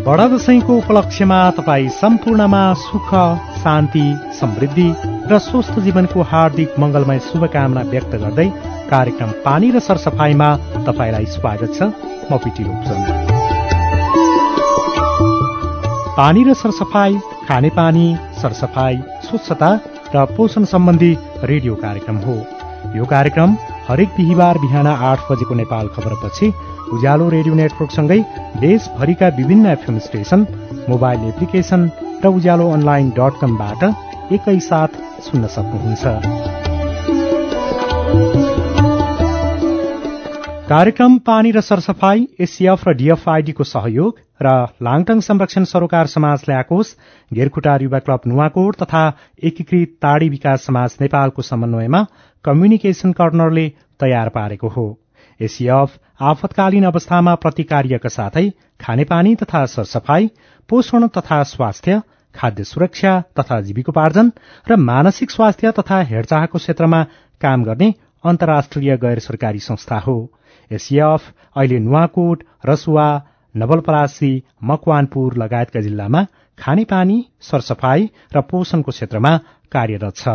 बडा दशैंको उपलक्ष्यमा तपाईँ सम्पूर्णमा सुख, शान्ति, समृद्धि र स्वस्थ जीवनको हार्दिक मंगलमय शुभकामना व्यक्त गर्दै कार्यक्रम पानी र सरसफाईमा तपाईलाई स्वागत छ। म पिटी रूपचन्द। पानी र सरसफाई खानेपानी, सरसफाई, स्वच्छता र पोषण सम्बन्धी रेडियो कार्यक्रम हो। यो कार्यक्रम हरेक बिहिबार बिहान 8 बजेको नेपाल खबरपछि उज्यालो रेडियो नेटवर्कसँगै देशभरिका विभिन्न एफएम स्टेशन, मोबाइल एप्लिकेशन र उज्यालो online.com-बाट एकैसाथ सुन्न सक्नुहुन्छ। कार्यक्रम पानी र सरसफाई एसिएफ र डीएफआईडी को सहयोग र लाङटाङ संरक्षण सरोकार समाज ल्याकोस, गेरखुटार युवा क्लब नुवाकोट तथा एकीकृत ताडी विकास समाज नेपालको समन्वयमा कम्युनिकेशन कर्नरले तयार पारेको हो। एसिएफ आपतकालीन अवस्थामा प्रतिकार्यका साथै खानेपानी तथा सरसफाई, पोषण तथा स्वास्थ्य, खाद्य सुरक्षा तथा जीविकोपार्जन र मानसिक स्वास्थ्य तथा हेरचाहको क्षेत्रमा काम गर्ने अन्तर्राष्ट्रिय गैर सरकारी संस्था हो। एसिएफ अहिले नुवाकोट, रसुवा, नवलपरासी, मकवानपुर लगायतका जिल्लामा खानेपानी, सरसफाई र पोषणको क्षेत्रमा कार्यरत छ।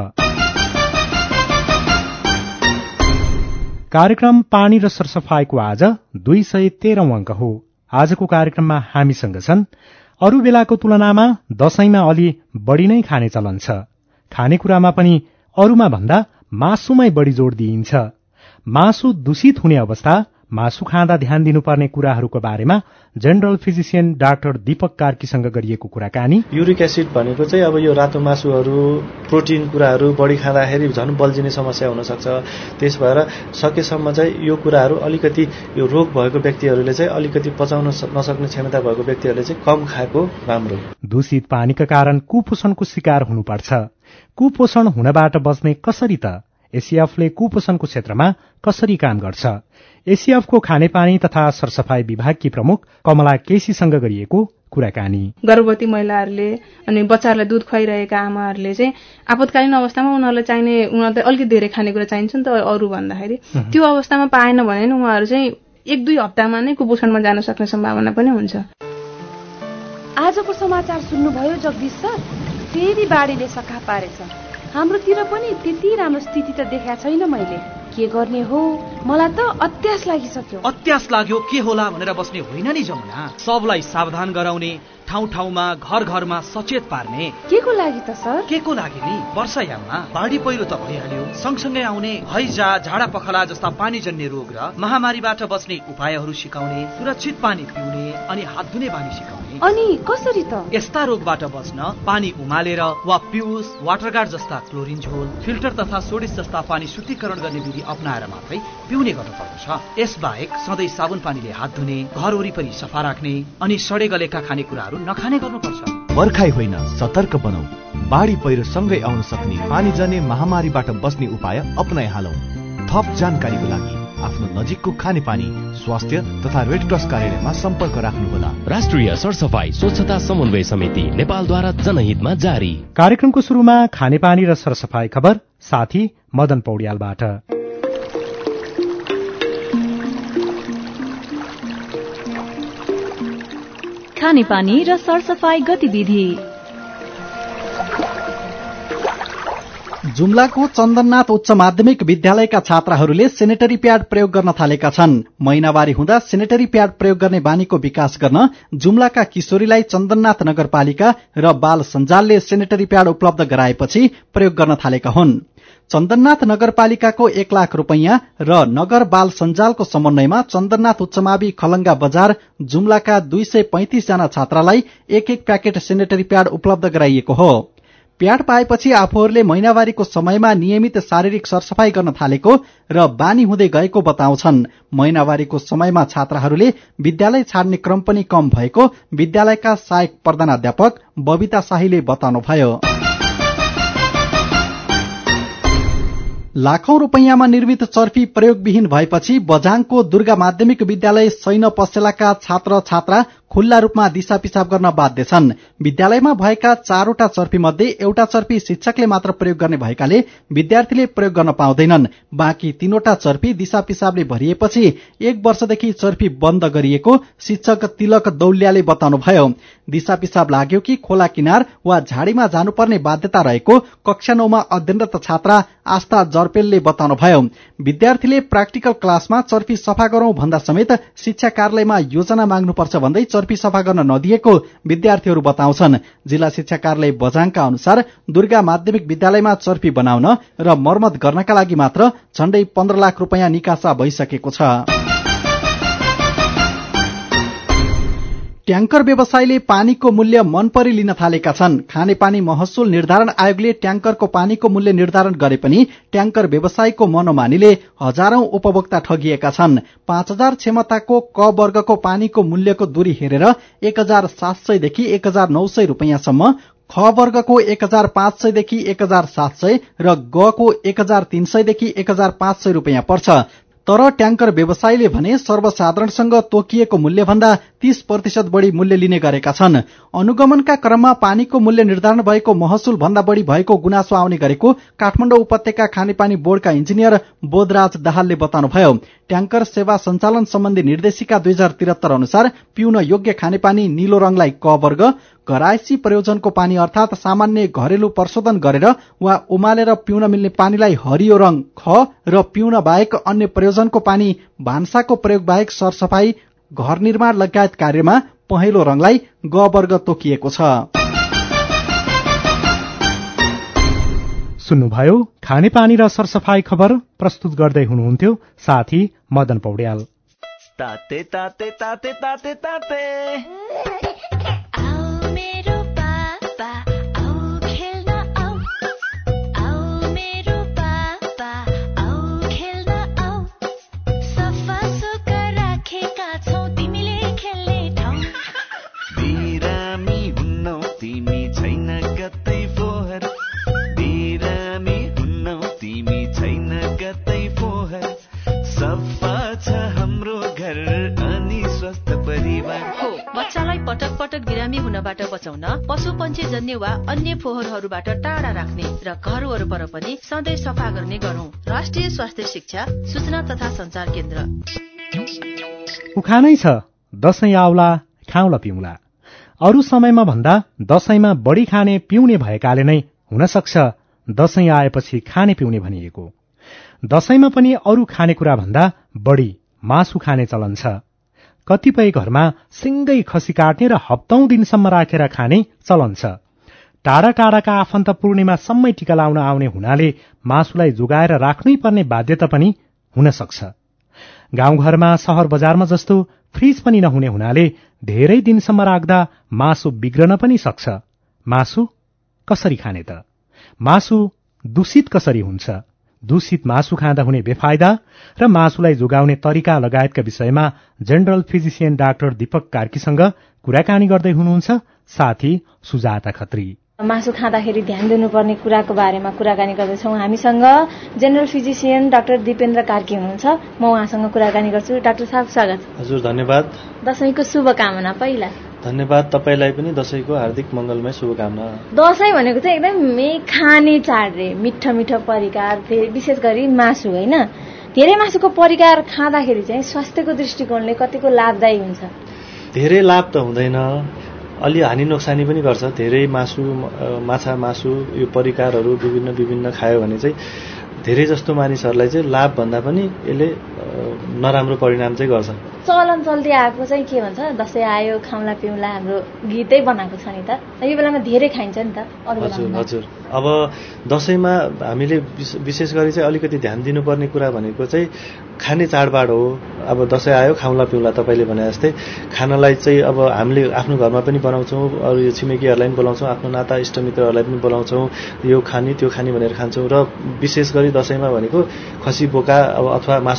कार्यक्रम पानी र सरसफाईको आज 213औं अंक हो। आजको कार्यक्रममा हामीसँग छन् अरू बेलाको तुलनामा दशैंमा अलि बढ़ी नै खाने चलन छ। खानेकुरामा पनि अरूमा भन्दा मासुमै बढ़ी जोड़ दिइन्छ। मासु दूषित हुने अवस्था, मासु खाँदा ध्यान दिनुपर्ने कुराहरूको बारेमा जनरल फिजिशियन डाक्टर दीपक कार्कीसँग गरिएको कुराकानी। युरिक एसिड भनेको चाहिँ अब यो रातो मासुहरू, प्रोटिन कुराहरू बढी खाँदाखेरि झन् बल्झिने समस्या हुन सक्छ। त्यस भएर सकेसम्म चाहिँ यो कुराहरू अलिकति यो रोग भएको व्यक्तिहरूले चाहिँ अलिकति पचाउन नसक्ने क्षमता भएको व्यक्तिहरूले चाहिँ कम खाएको राम्रो। दूषित पानीका कारण कुपोषणको शिकार हुनुपर्छ। कुपोषण हुनबाट बच्ने कसरी त? एसिएफले कुपोषणको क्षेत्रमा कसरी काम गर्छ? एसिएफको खानेपानी तथा सरसफाई विभागकी प्रमुख कमला केसीसँग गरिएको कुराकानी। गर्भवती महिलाहरूले अनि बच्चाहरूलाई दूध खुवाइरहेका आमाहरूले चाहिँ आपतकालीन अवस्थामा उनीहरूलाई अलिकति धेरै खानेकुरा चाहिन्छ नि त अरू भन्दाखेरि। त्यो अवस्थामा पाएन भने उहाँहरू चाहिँ 1-2 हप्तामा नै कुपोषणमा जान सक्ने सम्भावना पनि हुन्छ। आजको समाचार सुन्नुभयो जगदीश सर? फेरि बाढीले सखा पारेछ। हाम्रोतिर पनि त्यति राम्रो स्थिति त देखाएको छैन मैले। के गर्ने हो? मलाई त अत्यास लागिसक्यो। अत्यास लाग्यो के होला भनेर बस्ने होइन नि जमुना। सबलाई सावधान गराउने, ठाउँ ठाउँमा घर घरमा सचेत पार्ने। के को लागि त सर? के को लागि नि? वर्षायाममा बाढी पहिरो त भइहाल्यो, सँगसँगै आउने हैजा, झाडा पखला जस्ता पानीजन्य रोग र महामारीबाट बच्ने उपायहरू सिकाउने, सुरक्षित पानी पिउने अनि हात धुने बानी सिकाउने। अनि कसरी त? यस्ता रोगबाट बच्न पानी उमालेर वा पिउस, वाटरगार्ड जस्ता क्लोरिन झोल, फिल्टर तथा सोडिस जस्ता पानी शुद्धिकरण गर्ने विधि अपनाएर मात्रै पिउने गर्नुपर्दछ। यसबाहेक सधैँ साबुन पानीले हात धुने, घर वरिपरि सफा राख्ने अनि सडे गलेका खानेकुराहरू नखाने गर्नुपर्छ। बर्खाई होइन, सतर्क बनौ। बाढी पहिरो सँगै आउन सक्ने पानीजन्य महामारीबाट बच्ने उपाय अपनाइहालौं। थप जानकारीको लागि आफ्नो नजिकको खानेपानी, स्वास्थ्य तथा रेड क्रस कार्यालयमा सम्पर्क राख्नुहोला। राष्ट्रिय सरसफाई स्वच्छता समन्वय समिति नेपालद्वारा जनहितमा जारी। कार्यक्रमको सुरुमा खानेपानी र सरसफाई खबर, साथी मदन पौड्यालबाट। खानेपानी र सरसफाई गतिविधि। जुम्लाको चन्दननाथ उच्च माध्यमिक विद्यालयका छात्राहरूले सेनेटरी प्याड प्रयोग गर्न थालेका छन्। महिनावारी हुँदा सेनेटरी प्याड प्रयोग गर्ने बानीको विकास गर्न जुम्लाका किशोरीलाई चन्दननाथ नगरपालिका र बाल सञ्जालले सेनेटरी प्याड उपलब्ध गराएपछि प्रयोग गर्न थालेका हुन्। चन्दननाथ नगरपालिकाको 1 लाख रुपैयाँ र नगर बाल सञ्जालको समन्वयमा चन्दननाथ उच्चमावि खलंगा बजार जुम्लाका 235 जना छात्रालाई 1-1 प्याकेट सेनेटरी प्याड उपलब्ध गराइएको हो। प्याड पाएपछि आफूहरूले महिनावारीको समयमा नियमित शारीरिक सरसफाई गर्न थालेको र बानी हुँदै गएको बताउँछन्। महिनावारीको समयमा छात्राहरूले विद्यालय छाड्ने क्रम पनि कम भएको विद्यालयका सहायक प्रधानाध्यापक बबिता शाहीले बताउनुभयो। लाखौं रुपैयाँमा निर्मित चर्पी प्रयोगविहीन भएपछि बझाङको दुर्गा माध्यमिक विद्यालय सैन पसेलाका छात्र छात्रा खुल्ला रूपमा दिशा पिसाब गर्न बाध्य छन्। विद्यालयमा भएका 4वटा चर्पी मध्ये एउटा चर्पी शिक्षकले मात्र प्रयोग गर्ने भएकाले विद्यार्थीले प्रयोग गर्न पाउँदैनन्। बाँकी 3वटा चर्पी दिशा पिसाबले भरिएपछि 1 वर्षदेखि चर्पी बन्द गरिएको शिक्षक तिलक दौल्याले बताउनुभयो। दिशा पिसाब लाग्यो कि खोला किनार वा झाडीमा जानुपर्ने बाध्यता रहेको कक्षा 9 मा अध्ययनरत छात्रा आस्था जर्पेलले बताउनुभयो। विद्यार्थीले प्र्याक्टिकल क्लासमा चर्पी सफा गरौं भन्दा समेत शिक्षा कार्यालयमा योजना माग्नुपर्छ भन्दै चर्पी सफा गर्न नदिएको विद्यार्थीहरू बताउँछन्। जिल्ला शिक्षा कार्यालय बझाङका अनुसार दुर्गा माध्यमिक विद्यालयमा चर्पी बनाउन र मर्मत गर्नका लागि मात्र झण्डै 15 लाख रुपैयाँ निकासा भइसकेको छ। ट्याङ्कर व्यवसायीले पानीको मूल्य मनपरी लिन थालेका छन्। खानेपानी महसुल निर्धारण आयोगले ट्याङ्करको पानीको मूल्य निर्धारण गरे पनि ट्याङ्कर व्यवसायीको मनोमानीले हजारौं उपभोक्ता ठगिएका छन्। 5000 क्षमताको क वर्गको पानीको मूल्यको दूरी हेरेर 1700 देखि 1900 रुपैयाँसम्म, ख वर्गको 1500 देखि 1700 र ग को 1300 देखि 1500 रुपैयाँ पर्छ। तर ट्याङ्कर व्यवसायीले भने सर्वसाधारणसँग तोकिएको मूल्यभन्दा 30% बढ़ी मूल्य लिने गरेका छन्। अनुगमनका क्रममा पानीको मूल्य निर्धारण भएको महसुल भन्दा बढ़ी भएको गुनासो आउने गरेको काठमाडौँ उपत्यका खानेपानी बोर्डका इन्जिनियर बोधराज दाहालले बताउनुभयो। ट्याङ्कर सेवा सञ्चालन सम्बन्धी निर्देशिका 2073 अनुसार पिउन योग्य खानेपानी नीलो रंगलाई क वर्ग, घरायसी प्रयोजनको पानी अर्थात सामान्य घरेलु प्रशोधन गरेर वा उमालेर पिउन मिल्ने पानीलाई हरियो रंग ख र पिउन बाहेक अन्य प्रयोजनको पानी भान्साको प्रयोग बाहेक सरसफाई, घर निर्माण लगायत कार्यमा पहेँलो रंगलाई ग वर्ग तोकिएको छ। सुन्नुभयो खानेपानी र सरसफाई खबर। प्रस्तुत गर्दै हुनुहुन्थ्यो साथी मदन पौड्याल। ताते ताते ताते ताते ताते पटक पटक बिरामी हुनबाट बचाउन पशुपन्छी जन्य वा अन्य फोहोरहरूबाट टाढा राख्ने र घर वरपर पनि सधैँ सफा गर्ने गरौं। राष्ट्रिय स्वास्थ्य शिक्षा सूचना तथा संचार केन्द्र। उखानै छ दशैं आउला खाउला पिउला। अरू समयमा भन्दा दशैंमा बढी खाने पिउने भएकाले नै हुन सक्छ दशैं आएपछि खाने पिउने भनिएको। दशैंमा पनि अरू खानेकुरा भन्दा बढी मासु खाने चलन छ। कतिपय घरमा सिंगै खसी काट्ने र हप्तौं दिनसम्म राखेर खाने चलन छ। टाढा टाढाका आफन्त पूर्णिमासम्मै टीका लाउन आउने हुनाले मासुलाई जोगाएर राख्नै पर्ने बाध्यता पनि हुन सक्छ। गाउँघरमा शहर बजारमा जस्तो फ्रिज पनि नहुने हुनाले धेरै दिनसम्म राख्दा मासु बिग्रन पनि सक्छ। मासु कसरी खाने त? मासु दूषित कसरी हुन्छ? दूषित मासु खाँदा हुने बेफाइदा र मासुलाई जोगाउने तरिका लगायतका विषयमा जनरल फिजिशियन डाक्टर दीपक कार्कीसँग कुराकानी गर्दै हुनुहुन्छ साथी सुजाता खत्री। मासु खाँदाखेरि ध्यान दिनुपर्ने कुराको बारेमा कुराकानी गर्दैछौँ। हामीसँग general physician doctor Dipendra Karki हुनुहुन्छ। म उहाँसँग कुराकानी गर्छु। डाक्टर साहब स्वागत। हजुर धन्यवाद। दशैंको शुभकामना। पहिला धन्यवाद, तपाईलाई पनि दशैंको हार्दिक मंगलमय शुभकामना। दशैं भनेको चाहिँ एकदमै खाने चाड रे, मिठो मिठो परिकार, विशेष गरी मासु हैन। धेरै मासुको परिकार खाँदाखेरि चाहिँ स्वास्थ्यको दृष्टिकोणले कतिको लाभदायी हुन्छ? धेरै लाभ त हुँदैन, अलि हानि नोक्सानी पनि गर्छ। धेरै मासु, माछा मासु यो परिकारहरू विभिन्न खायो भने चाहिँ धेरै जस्तो मानिसहरूलाई चाहिँ लाभ भन्दा पनि यसले नराम्रो परिणाम चाहिँ गर्छ। चलन चल्दै आएको चाहिँ के भन्छ, दशैं आयो खाउला पिउला, हाम्रो गीतै बनाएको छ नि त। यो बेलामा धेरै खाइन्छ नि त अरू बेलामा। हजुर। अब दशैंमा हामीले विशेष गरी चाहिँ अलिकति ध्यान दिनुपर्ने कुरा भनेको चाहिँ खाने चाडबाड हो। अब दशैं आयो खाउला पिउला तपाईले भने जस्तै खानालाई चाहिँ अब हामीले आफ्नो घरमा पनि बनाउँछौँ, अरू यो छिमेकीहरूलाई पनि बोलाउँछौँ, आफ्नो नाता इष्टमित्रहरूलाई पनि बोलाउँछौँ, यो खाने त्यो खाने भनेर खान्छौँ। र विशेष गरी दशैंमा भनेको खसी बोका अब अथवा मासुजन्य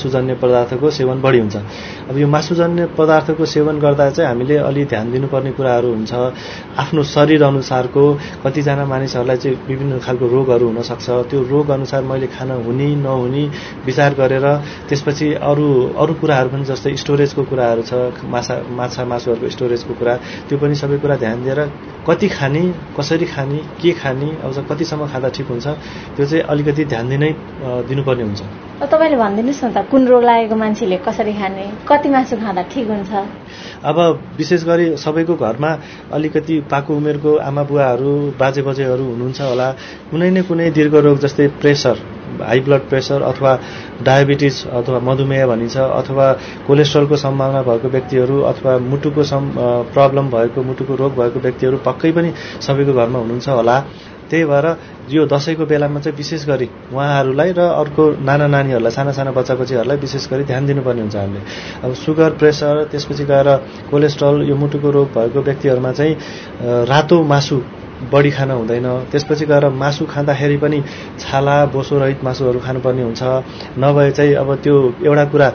पदार्थको सेवन बढी हुन्छ। अब यो मासुजन्य पदार्थको सेवन गर्दा चाहिँ हामीले अलि ध्यान दिनुपर्ने कुराहरू हुन्छ। आफ्नो शरीर अनुसारको कतिजना मानिसहरूलाई चाहिँ विभिन्न खालको रोगहरू हुनसक्छ। त्यो रोग अनुसार मैले खान हुने नहुने विचार गरेर त्यसपछि अरू कुराहरू पनि जस्तै स्टोरेजको कुराहरू छ, माछा मासुहरूको स्टोरेजको कुरा, त्यो पनि सबै कुरा ध्यान दिएर कति खाने, कसरी खाने, के खाने, अब कतिसम्म खाँदा ठिक हुन्छ, त्यो चाहिँ अलिकति ध्यान दिनुपर्ने हुन्छ। तपाईँले भनिदिनुहोस् न त, कुन रोग लागेको मान्छेले कसरी खाने, कति मासु खाँदा ठिक हुन्छ? अब विशेष गरी सबैको घरमा अलिकति पाको उमेरको आमा बुवाहरू बाजे बजेहरू हुनुहुन्छ होला। कुनै न कुनै दीर्घ रोग जस्तै प्रेसर, हाई ब्लड प्रेसर अथवा डायबिटिज अथवा मधुमेह भनिन्छ, अथवा कोलेस्ट्रोलको सम्भावना भएको व्यक्तिहरू अथवा मुटुको प्रब्लम भएको, मुटुको रोग भएको व्यक्तिहरू पक्कै पनि सबैको घरमा हुनुहुन्छ होला। त्यही भएर यो दशैंको बेलामा चाहिँ विशेष गरी उहाँहरूलाई र अर्को नाना नानीहरूलाई, साना साना बच्चा बच्चीहरूलाई विशेष गरी ध्यान दिनुपर्ने हुन्छ हामीले। अब सुगर, प्रेसर, त्यसपछि गएर कोलेस्ट्रोल, यो मुटुको रोग भएको व्यक्तिहरूमा चाहिँ रातो मासु बढी खान हुँदैन। त्यसपछि गएर मासु खाँदाखेरि पनि छाला बोसो रहित मासुहरू खानुपर्ने हुन्छ। नभए चाहिँ अब त्यो एउटा कुरा,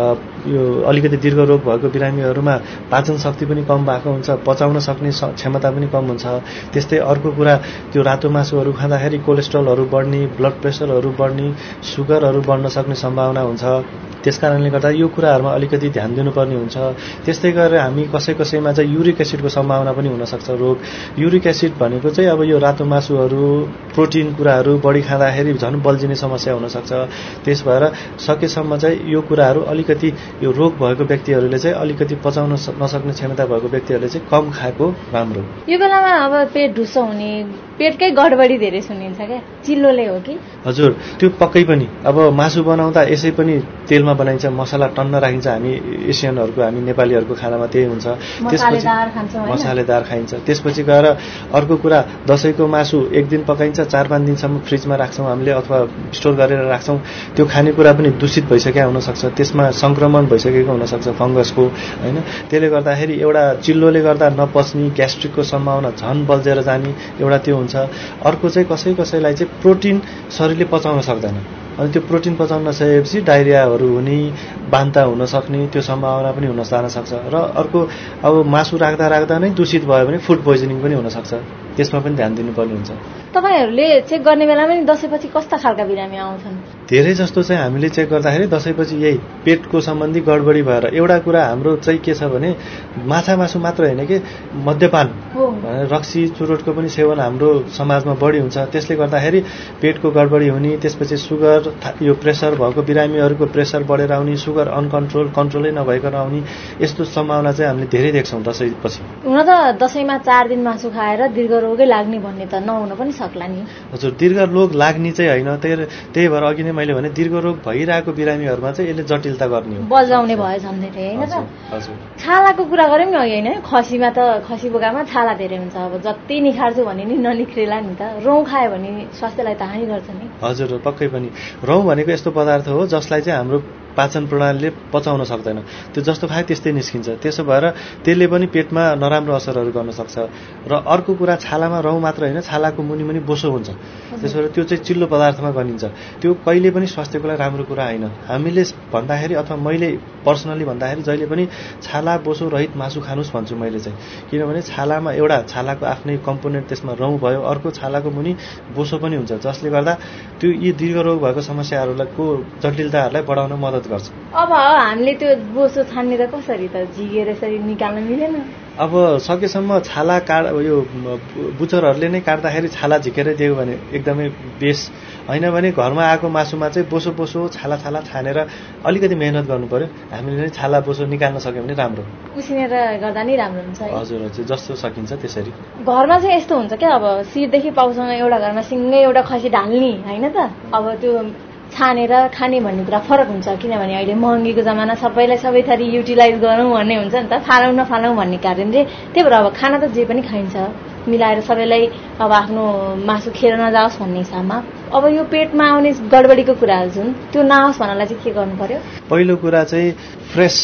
यो अलिकति दीर्घ रोग भएको बिरामीहरूमा पाचन शक्ति पनि कम भएको हुन्छ, पचाउन सक्ने क्षमता पनि कम हुन्छ। त्यस्तै अर्को कुरा, त्यो रातो मासुहरू खाँदाखेरि कोलेस्ट्रोलहरू बढ्ने, ब्लड प्रेसरहरू बढ्ने, सुगरहरू बढ्न सक्ने सम्भावना हुन्छ। त्यसकारणले गर्दा यो कुराहरूमा अलिकति ध्यान दिनुपर्ने हुन्छ। त्यस्तै गरेर हामी कसैमा चाहिँ युरिक एसिडको सम्भावना पनि हुनसक्छ रोग। युरिक एसिड भनेको चाहिँ अब यो रातो मासुहरू, प्रोटिन कुराहरू बढी खाँदाखेरि झन् बल्झिने समस्या हुनसक्छ। त्यस भएर सकेसम्म चाहिँ यो कुराहरू अलिकति यो रोग भएको व्यक्तिहरूले चाहिँ अलिकति पचाउन नसक्ने क्षमता भएको व्यक्तिहरूले चाहिँ कम खाएको राम्रो। यो बेलामा अब पेट ढुसो हुने, पेटकै गडबडी धेरै सुनिन्छ क्या, चिल्लोले हो कि? हजुर, त्यो पक्कै पनि। अब मासु बनाउँदा यसै पनि तेलमा बनाइन्छ, मसला टन्न राखिन्छ। हामी एसियनहरूको, हामी नेपालीहरूको खानामा त्यही हुन्छ। त्यसपछि मसालेदार खाइन्छ। त्यसपछि गएर अर्को कुरा, दशैंको मासु एक दिन पकाइन्छ, 4-5 दिनसम्म फ्रिजमा राख्छौँ हामीले अथवा स्टोर गरेर राख्छौँ। त्यो खानेकुरा पनि दूषित भइसकेको हुनसक्छ, त्यसमा संक्रमण भइसकेको हुनसक्छ फंगसको, हैन? त्यसले गर्दाखेरि एउटा चिल्लोले गर्दा नपच्ने, ग्यास्ट्रिकको सम्भावना झन् बल्झेर जाने एउटा त्यो हुन्छ। अर्को चाहिँ कसैलाई चाहिँ प्रोटिन शरीरले पचाउन सक्दैन, अनि त्यो प्रोटिन पचाउन नसकेपछि डायरियाहरू हुने, बान्ता हुन सक्ने त्यो सम्भावना पनि हुन जान सक्छ। र अर्को, अब मासु राख्दा नै दूषित भयो भने फुड पोइजनिङ पनि हुन सक्छ। त्यसमा पनि ध्यान दिनुपर्ने हुन्छ। तपाईहरुले चेक गर्ने बेलामा नि दशैंपछि कस्ता खालका बिरामी आउँछन्? धेरै जस्तो चाहिँ हामीले चेक गर्दाखेरि दशैंपछि यही पेटको सम्बन्धी गडबडी भएर, एउटा कुरा हाम्रो चाहिँ के छ भने माछा मासु मात्र हैन के, मद्यपान, रक्सी, चुरोटको पनि सेवन हाम्रो समाजमा बढी हुन्छ। त्यसले गर्दाखेरि पेटको गडबडी हुने, त्यसपछि सुगर, यो प्रेसर भएको बिरामीहरूको प्रेसर बढेर आउने, सुगर कन्ट्रोलै नभइकन आउने, यस्तो सम्भावना चाहिँ हामीले धेरै देख्छौँ दशैंपछि। हुन त दशैंमा 4 दिन मासु खाएर दीर्घ रोगै लाग्ने भन्ने त नहुन पनि सक्ला नि। हजुर, दीर्घ रोग लाग्ने चाहिँ हैन। त्यही भएर अघि नै मैले भने दीर्घ रोग भइरहेको बिरामीहरूमा चाहिँ यसले जटिलता गर्ने हो, बजाउने भयो झन् धेरै, हैन त? हजुर। छालाको कुरा गर्यौं नि अघि, हैन? खसीमा त, खसी बोकामा छाला धेरै हुन्छ। अब जति निखार्छु भने नि ननिख्रेला नि त। रौँ खायो भने स्वास्थ्यलाई त हानि गर्छ नि। हजुर, पक्कै पनि। रौँ भनेको यस्तो पदार्थ हो जसलाई चाहिँ हाम्रो पाचन प्रणालीले पचाउन सक्दैन। त्यो जस्तो खायो त्यस्तै निस्किन्छ। त्यसो भएर त्यसले पनि पेटमा नराम्रो असरहरू गर्न सक्छ। र अर्को कुरा, छालामा रौँ मात्र हैन, छालाको मुनि बोसो हुन्छ। त्यसो भएर त्यो चाहिँ चिल्लो पदार्थमा गनिन्छ। त्यो कहिले पनि स्वास्थ्यको लागि राम्रो कुरा हैन। हामीले भन्दाखेरि अथवा मैले पर्सनली भन्दाखेरि जहिले पनि छाला बोसो रहित मासु खानुस् भन्छु मैले चाहिँ। किनभने छालामा एउटा छालाको आफ्नै कम्पोनेन्ट, त्यसमा रौँ भयो, अर्को छालाको मुनि बोसो पनि हुन्छ, जसले गर्दा त्यो यी दीर्घ रोग भएको समस्याहरूको जटिलताहरूलाई बढाउन मद्दत गर्छ। अब हामीले त्यो बोसो छान्ने त कसरी त? झिगेर यसरी निकाल्न मिलेन? अब सकेसम्म छाला यो बुचरहरूले नै काट्दाखेरि छाला झिकेर दियो भने एकदमै बेस, हैन भने घरमा आएको मासुमा चाहिँ बोसो छाला छानेर अलिकति मेहनत गर्नु पर्यो। हामीले नै छाला बोसो निकाल्न सक्यो भने राम्रो, उसिनेर गर्दा नै राम्रो हुन्छ। हजुर हजुर, जस्तो सकिन्छ त्यसरी। घरमा चाहिँ यस्तो हुन्छ क्या, अब सिरदेखि पाउसँग एउटा घरमा सिङ्गै एउटा खसी ढाल्ने, हैन त? अब त्यो छानेर खाने भन्ने कुरा फरक हुन्छ। किनभने अहिले महँगीको जमाना, सबैलाई सबै थरी युटिलाइज गरौँ भन्ने हुन्छ नि त, फालौँ नफालौँ भन्ने कारणले। त्यही भएर अब खाना त जे पनि खाइन्छ, मिलाएर सबैलाई अब आफ्नो मासु खेर नजाओस् भन्ने हिसाबमा। अब यो पेटमा आउने गडबडीको कुराहरू जुन त्यो नआओस् भन्नलाई चाहिँ के गर्नु पर्यो? पहिलो कुरा चाहिँ फ्रेस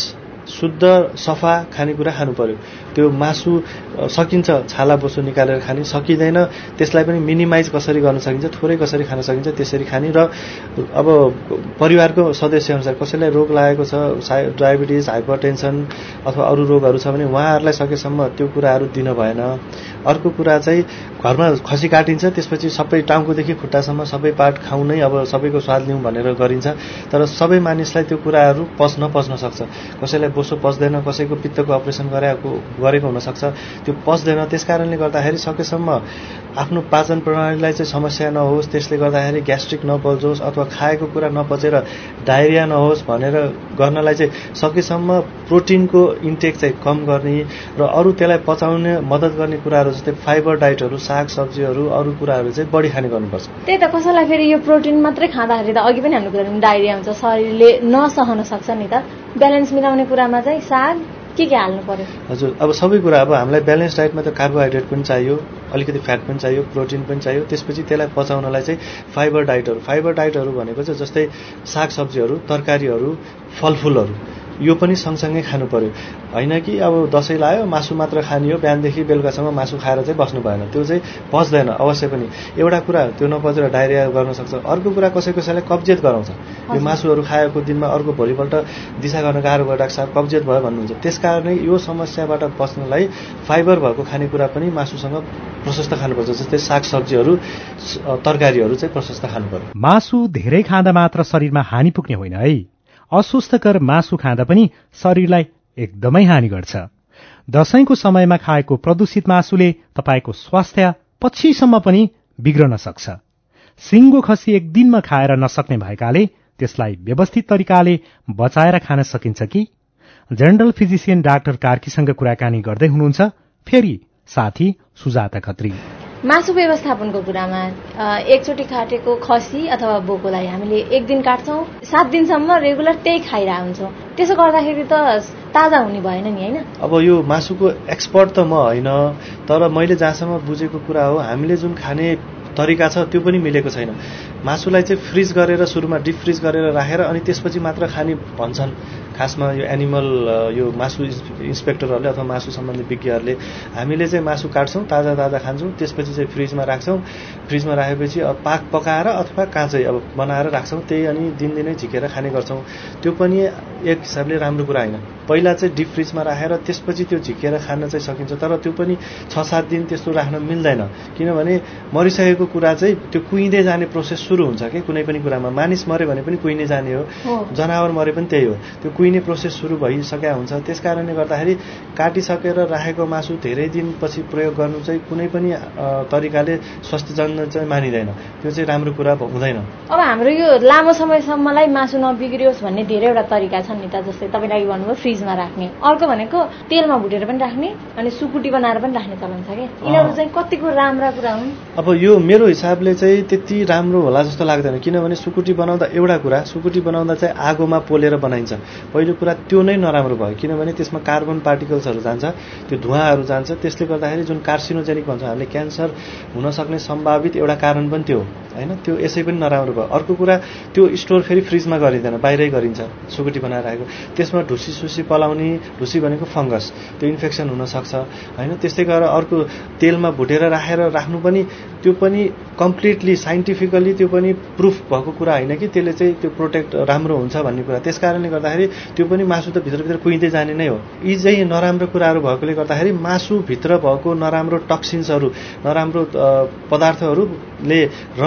शुद्ध सफा खानेकुरा खानु पर्यो। त्यो मासु सकिन्छ छाला बोसो निकालेर खाने, सकिँदैन त्यसलाई पनि मिनिमाइज कसरी गर्न सकिन्छ, थोरै कसरी खान सकिन्छ त्यसरी खाने। र अब परिवारको सदस्यअनुसार कसैलाई रोग लागेको छ, डायबिटिज, हाइपरटेन्सन अथवा अरू रोगहरू छ भने उहाँहरूलाई सकेसम्म त्यो कुराहरू दिन भएन। अर्को कुरा चाहिँ घरमा खसी काटिन्छ, त्यसपछि सबै टाउकोदेखि खुट्टासम्म सबै पार्ट खाउँ नै, अब सबैको स्वाद लिउँ भनेर गरिन्छ। तर सबै मानिसलाई त्यो कुराहरू नपच्न सक्छ। कसैलाई बोसो पच्दैन, कसैको पित्तको अपरेसन गरेको हुनसक्छ, त्यो पच्दैन। त्यसकारणले गर्दाखेरि सकेसम्म आफ्नो पाचन प्रणालीलाई चाहिँ समस्या नहोस्, त्यसले गर्दाखेरि ग्यास्ट्रिक नबल्झोस् अथवा खाएको कुरा नपचेर डायरिया नहोस् भनेर गर्नलाई चाहिँ सकेसम्म प्रोटिनको इन्टेक चाहिँ कम गर्ने र अरू त्यसलाई पचाउने मद्दत गर्ने कुराहरू जस्तै फाइबर डाइटहरू, साग सब्जीहरू, अरू कुराहरू चाहिँ बढी खाने गर्नुपर्छ। त्यही त, कसैलाई फेरि यो प्रोटिन मात्रै खाँदाखेरि त अघि पनि हाम्रो कुरा डायरिया हुन्छ, शरीरले नसहन सक्छ नि त। ब्यालेन्स मिलाउने कुरामा चाहिँ साग के हाल्नु पर्यो? हजुर, अब सबै कुरा, अब हामीलाई ब्यालेन्स डाइटमा त कार्बोहाइड्रेट पनि चाहियो, अलिकति फ्याट पनि चाहियो, प्रोटिन पनि चाहियो। त्यसपछि त्यसलाई पचाउनलाई चाहिँ फाइबर डाइटहरू भनेको चाहिँ जस्तै साग सब्जीहरू, तरकारीहरू, फलफुलहरू यो पनि सँगसँगै खानु पर्यो। होइन कि अब दसैँ लाग्यो मासु मात्र खाने हो, बिहानदेखि बेलुकासम्म मासु खाएर चाहिँ बस्नु भएन, त्यो चाहिँ पच्दैन अवश्य पनि। एउटा कुरा त्यो नपचेर डायरिया गर्न सक्छ। अर्को कुरा कसैलाई कब्जियत गराउँछ, यो मासुहरू खाएको दिनमा अर्को भोलिपल्ट दिशा गर्न गाह्रो भइरहेको छ, कब्जियत भयो भन्नुहुन्छ। त्यसकारणै यो समस्याबाट बच्नलाई फाइबर भएको खानेकुरा पनि मासुसँग प्रशस्त खानुपर्छ, जस्तै साग सब्जीहरू, तरकारीहरू चाहिँ प्रशस्त खानु पर्यो। मासु धेरै खाँदा मात्र शरीरमा हानि पुग्ने होइन है, अस्वस्थकर मासु खाँदा पनि शरीरलाई एकदमै हानि गर्छ। दशैंको समयमा खाएको प्रदूषित मासुले तपाईको स्वास्थ्य पछिसम्म पनि बिग्रन सक्छ। सिङ्गो खसी एक दिनमा खाएर नसक्ने भएकाले त्यसलाई व्यवस्थित तरिकाले बचाएर खान सकिन्छ कि? जनरल फिजिशियन डाक्टर कार्कीसँग कुराकानी गर्दै हुनुहुन्छ फेरि साथी सुजाता खत्री। मासु व्यवस्थापनको कुरामा एकचोटि काटेको खसी अथवा बोकोलाई हामीले एक दिन काट्छौँ, 7 दिनसम्म रेगुलर त्यही खाइरह हुन्छौँ, त्यसो गर्दाखेरि त ताजा हुने भएन नि, होइन? अब यो मासुको एक्सपर्ट त म होइन, तर मैले जहाँसम्म बुझेको कुरा हो, हामीले जुन खाने तरिका छ त्यो पनि मिलेको छैन। मासुलाई चाहिँ फ्रिज गरेर सुरुमा डिप फ्रिज गरेर राखेर अनि त्यसपछि मात्र खाने भन्छन् खासमा यो एनिमल यो मासु इन्स्पेक्टरहरूले अथवा मासु सम्बन्धी विज्ञहरूले। हामीले चाहिँ मासु काट्छौँ, ताजा खान्छौँ, त्यसपछि चाहिँ फ्रिजमा राख्छौँ। फ्रिजमा राखेपछि अब पकाएर अथवा काँचै अब बनाएर राख्छौँ, त्यही अनि दिनदिनै झिकेर खाने गर्छौँ। त्यो पनि एक हिसाबले राम्रो कुरा होइन। पहिला चाहिँ डिप फ्रिजमा राखेर त्यसपछि त्यो झिकेर खान चाहिँ सकिन्छ, तर त्यो पनि 6-7 दिन त्यस्तो राख्न मिल्दैन, किनभने मरिसकेको कुरा चाहिँ त्यो कुहिँदै जाने प्रोसेस सुरु हुन्छ कि कुनै पनि कुरामा। मानिस मऱ्यो भने पनि कुहिने जाने हो, जनावर मरे पनि त्यही हो, त्यो कुहिने प्रोसेस सुरु भइसकेका हुन्छ। त्यसकारणले गर्दाखेरि काटिसकेर राखेको मासु धेरै दिनपछि प्रयोग गर्नु चाहिँ कुनै पनि तरिकाले स्वास्थ्यजन्य चाहिँ मानिँदैन, त्यो चाहिँ राम्रो कुरा हुँदैन। अब हाम्रो यो लामो समयसम्मलाई मासु नबिग्रियोस् भन्ने धेरैवटा तरिका छन् नि त, जस्तै तपाईँले अघि भन्नुभयो फ्रिजमा राख्ने, अर्को भनेको तेलमा भुटेर पनि राख्ने, अनि सुकुटी बनाएर पनि राख्ने चलन छ कि। यिनीहरू चाहिँ कतिको राम्रा कुरा हुन्? अब यो मेरो हिसाबले चाहिँ त्यति राम्रो होला जस्तो लाग्दैन, किनभने सुकुटी बनाउँदा एउटा कुरा, सुकुटी बनाउँदा चाहिँ आगोमा पोलेर बनाइन्छ। पहिलो कुरा त्यो नै नराम्रो भयो, किनभने त्यसमा कार्बन पार्टिकल्सहरू जान्छ, त्यो धुवाँहरू जान्छ, त्यसले गर्दाखेरि जुन कार्सिनोजेनिक भन्छ हामीले, क्यान्सर हुन सक्ने सम्भावित एउटा कारण पनि त्यो हो, होइन? त्यो यसै पनि नराम्रो भयो। अर्को कुरा, त्यो स्टोर फेरि फ्रिजमा गरिँदैन, बाहिरै गरिन्छ सुकुटी बनाएर राखेको। त्यसमा ढुसी पलाउने, ढुसी भनेको फङ्गस, त्यो इन्फेक्सन हुनसक्छ, होइन? त्यस्तै गरेर अर्को तेलमा भुटेर राखेर राख्नु पनि त्यो पनि कम्प्लिटली साइन्टिफिकली त्यो पनि प्रुफ भएको कुरा होइन कि त्यसले चाहिँ त्यो प्रोटेक्ट राम्रो हुन्छ भन्ने कुरा। त्यसकारणले गर्दाखेरि त्यो पनि मासु त भित्रभित्र कुहिँदै जाने नै हो। यी चाहिँ नराम्रो कुराहरू भएकोले गर्दाखेरि मासुभित्र भएको नराम्रो टक्सिन्सहरू, नराम्रो पदार्थहरूले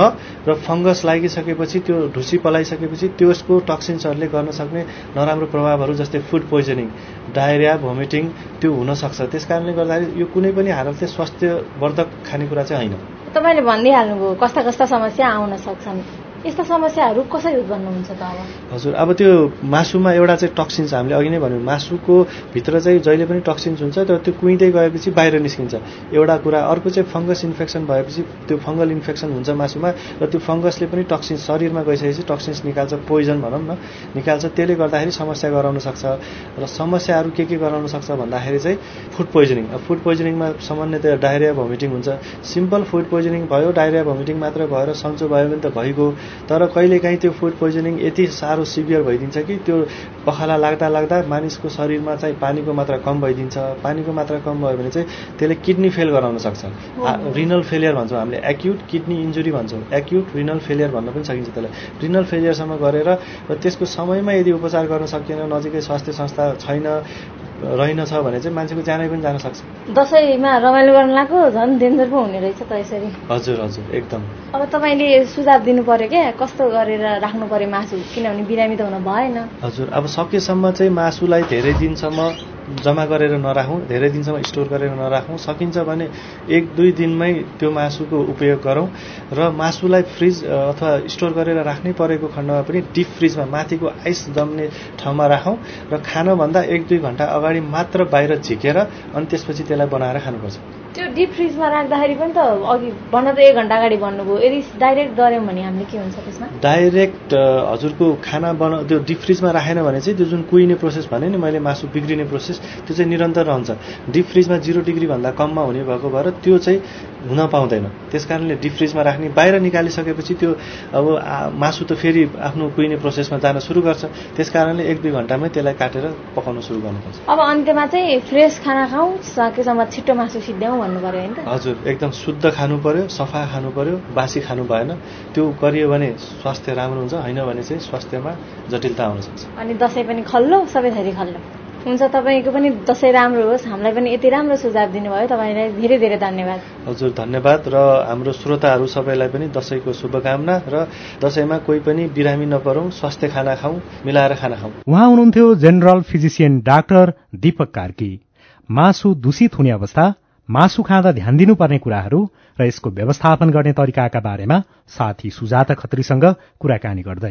र फङ्गस लागिसकेपछि, त्यो ढुसी पलाइसकेपछि त्यसको टक्सिन्सहरूले गर्न सक्ने नराम्रो प्रभावहरू जस्तै फुड पोइजनिङ, डायरिया, भोमिटिङ त्यो हुनसक्छ। त्यसकारणले गर्दाखेरि यो कुनै पनि हालतले स्वास्थ्यवर्धक खानेकुरा चाहिँ होइन। तपाईँले भनिदिइहाल्नुभयो कस्ता कस्ता समस्या आउन सक्छन्, यस्ता समस्याहरू कसरी उत्पन्न हुन्छ त? हजुर, अब त्यो मासुमा एउटा चाहिँ टक्सिन्स, हामीले अघि नै भन्यौँ मासुको भित्र चाहिँ जहिले पनि टक्सिन्स हुन्छ, तर त्यो कुहिँदै गएपछि बाहिर निस्किन्छ एउटा कुरा। अर्को चाहिँ फङ्गस इन्फेक्सन भएपछि त्यो फङ्गल इन्फेक्सन हुन्छ मासुमा, र त्यो फङ्गसले पनि टक्सिन्स शरीरमा गइसकेपछि टक्सिन्स निकाल्छ, पोइजन भनौँ न निकाल्छ, त्यसले गर्दाखेरि समस्या गराउन सक्छ। र समस्याहरू के गराउन सक्छ भन्दाखेरि चाहिँ फुड पोइजनिङ। फुड पोइजनिङमा सामान्यतया डायरिया, भोमिटिङ हुन्छ। सिम्पल फुड पोइजनिङ भयो, डायरिया, भोमिटिङ मात्र भएर सन्चो भयो भने त भइगयो, तर कहिलेकाहीँ त्यो फुड पोइजनिङ यति साह्रो सिभियर भइदिन्छ कि त्यो पखाला लाग्दा लाग्दा मानिसको शरीरमा चाहिँ पानीको मात्रा कम भइदिन्छ। पानीको मात्रा कम भयो भने चाहिँ त्यसले किडनी फेल गराउन सक्छ। रिनल फेलियर भन्छौँ हामीले, एक्युट किडनी इन्जुरी भन्छौँ, एक्युट रिनल फेलियर भन्न पनि सकिन्छ त्यसलाई। रिनल फेलियरसम्म गरेर र त्यसको समयमा यदि उपचार गर्न सकिएन, नजिकै स्वास्थ्य संस्था छैन रहेनछ भने चाहिँ मान्छेको ज्यानै पनि जान सक्छ। दसैँमा रमाइलो गर्न लाग्यो झन् डेन्जर पो हुने रहेछ त यसरी। हजुर हजुर एकदम। अब तपाईँले सुझाव दिनु पर्यो क्या कस्तो गरेर राख्नु पर्यो मासु, किनभने बिरामी त हुन भएन। हजुर, अब सकेसम्म चाहिँ मासुलाई धेरै दिनसम्म जम्मा गरेर नराखौँ, धेरै दिनसम्म स्टोर गरेर नराखौँ। सकिन्छ भने 1-2 दिनमै त्यो मासुको उपयोग गरौँ र मासुलाई फ्रिज अथवा स्टोर गरेर राख्नै परेको खण्डमा पनि डिप फ्रिजमा माथिको आइस जम्ने ठाउँमा राखौँ र खानभन्दा 1-2 घण्टा अगाडि मात्र बाहिर झिकेर अनि त्यसपछि त्यसलाई बनाएर खानुपर्छ। त्यो डिप फ्रिजमा राख्दाखेरि पनि त अघि भन्न त 1 घण्टा अगाडि भन्नुभयो, यदि डाइरेक्ट गऱ्यौँ भने हामीले के हुन्छ त्यसमा? डाइरेक्ट हजुरको खाना त्यो डिप फ्रिजमा राखेन भने चाहिँ त्यो जुन कुहिने प्रोसेस भने नि मैले, मासु बिग्रिने प्रोसेस त्यो चाहिँ निरन्तर रहन्छ। डिप फ्रिजमा 0 डिग्री भन्दा कममा हुने भएको भएर त्यो चाहिँ हुन पाउँदैन। त्यसकारणले डिप फ्रिजमा राख्ने, बाहिर निकालिसकेपछि त्यो अब मासु त फेरि आफ्नो कुहिने प्रोसेसमा जान सुरु गर्छ। त्यसकारणले 1-2 घण्टामै त्यसलाई काटेर पकाउन सुरु गर्नुपर्छ। अब अन्त्यमा चाहिँ फ्रेस खाना खाउँ, सकेसम्म छिट्टो मासु सिद्ध्याउँ भन्नु पर्यो हैन त? हजुर, एकदम शुद्ध खानु पर्यो, सफा खानु पर्यो, बासी खानु भएन। त्यो गरियो भने स्वास्थ्य राम्रो हुन्छ, हैन भने चाहिँ स्वास्थ्यमा जटिलता आउन सक्छ। अनि दसैँ पनि खल्लो, सबै थरी खल्लो हुन्छ। तपाईँको पनि दसैँ राम्रो होस्। हामीलाई पनि यति राम्रो सुझाव दिनुभयो, तपाईँलाई धेरै धेरै धन्यवाद। हजुर धन्यवाद। र हाम्रो श्रोताहरू सबैलाई पनि दसैँको शुभकामना र दसैँमा कोही पनि बिरामी नपरौँ, स्वास्थ्य खाना खाउँ, मिलाएर खाना खाउँ। उहाँ हुनुहुन्थ्यो general physician doctor Deepak Karki. मासु दूषित हुने अवस्था, मासु खाँदा ध्यान दिनुपर्ने कुराहरू र यसको व्यवस्थापन गर्ने तरिकाका बारेमा साथी सुजाता खत्रीसँग कुराकानी गर्दै।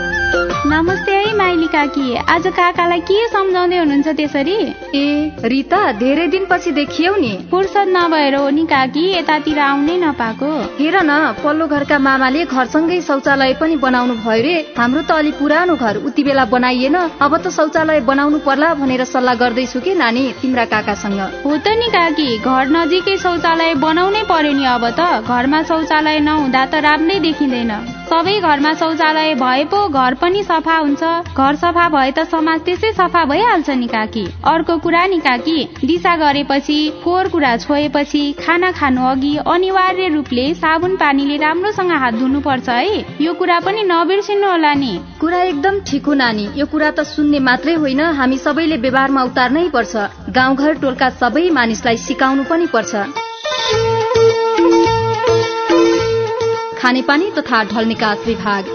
नमस्ते है माइली काकी, आज काकालाई के सम्झाउँदै हुनुहुन्छ त्यसरी? ए रिता, धेरै दिनपछि देखियौ नि। फुर्सद नभएर हो नि काकी, यतातिर आउनै नपाएको। हेर न, पल्लो घरका मामाले घरसँगै शौचालय पनि बनाउनु भयो रे। हाम्रो त अलि पुरानो घर, उति बेला बनाइएन। अब त शौचालय बनाउनु पर्ला भनेर सल्लाह गर्दैछु कि नानी तिम्रा काकासँग। हो त नि काकी, घर नजिकै शौचालय बनाउनै पर्यो नि। अब त घरमा शौचालय नहुँदा त राम्रै देखिँदैन। सबै घरमा शौचालय भए पो घर पनि सफा हुन्छ। घर सफा भए त समाज त्यसै सफा भइहाल्छ नि काकी। अर्को कुरा नि काकी, दिशा गरेपछि, फोहोर कुरा छोएपछि, खाना खानु अघि अनिवार्य रूपले साबुन पानीले राम्रोसँग हात धुनुपर्छ है। यो कुरा पनि नबिर्सिनु होला नि। कुरा एकदम ठिक हो नानी। यो कुरा त सुन्ने मात्रै होइन, हामी सबैले व्यवहारमा उतार्नै पर्छ। गाउँघर टोलका सबै मानिसलाई सिकाउनु पनि पर्छ। खानेपानी तथा ढल निकास विभाग।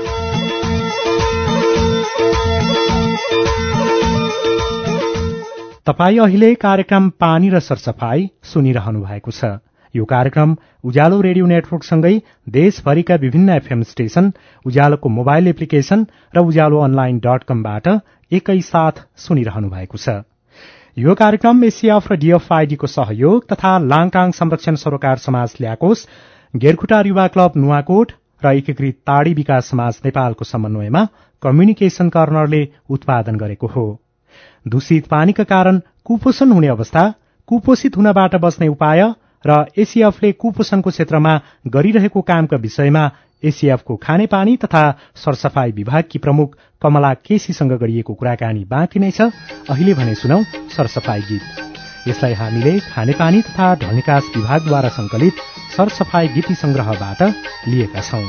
तपाई अहिले कार्यक्रम पानी र सरसफाई सुनिरहनु भएको छ। यो कार्यक्रम उज्यालो रेडियो नेटवर्कसँगै देशभरिका विभिन्न एफएम स्टेशन, उज्यालोको मोबाइल एप्लिकेशन र उज्यालो online.com-बाट एकैसाथ सुनिरहनु भएको छ। यो कार्यक्रम एसियाफ र डीएफआईडी को सहयोग तथा लाङटाङ संरक्षण सरोकार समाज ल्याकोस, गेरखुटार युवा क्लब नुवाकोट र एकीकृत ताडी विकास समाज नेपालको समन्वयमा कम्युनिकेशन कर्नरले उत्पादन गरेको हो। दूषित पानीका कारण कुपोषण हुने अवस्था, कुपोषित हुनबाट बच्ने उपाय र एसिएफले कुपोषणको क्षेत्रमा गरिरहेको कामका विषयमा एसिएफको खानेपानी तथा सरसफाई विभागकी प्रमुख कमला केसीसँग गरिएको कुराकानी बाँकी नै छ। अहिले भने सुनौ सरसफाई गीत। यसलाई हामीले खानेपानी तथा ढल निकास विभागद्वारा संकलित सरसफाई गीती संग्रहबाट लिएका छौं।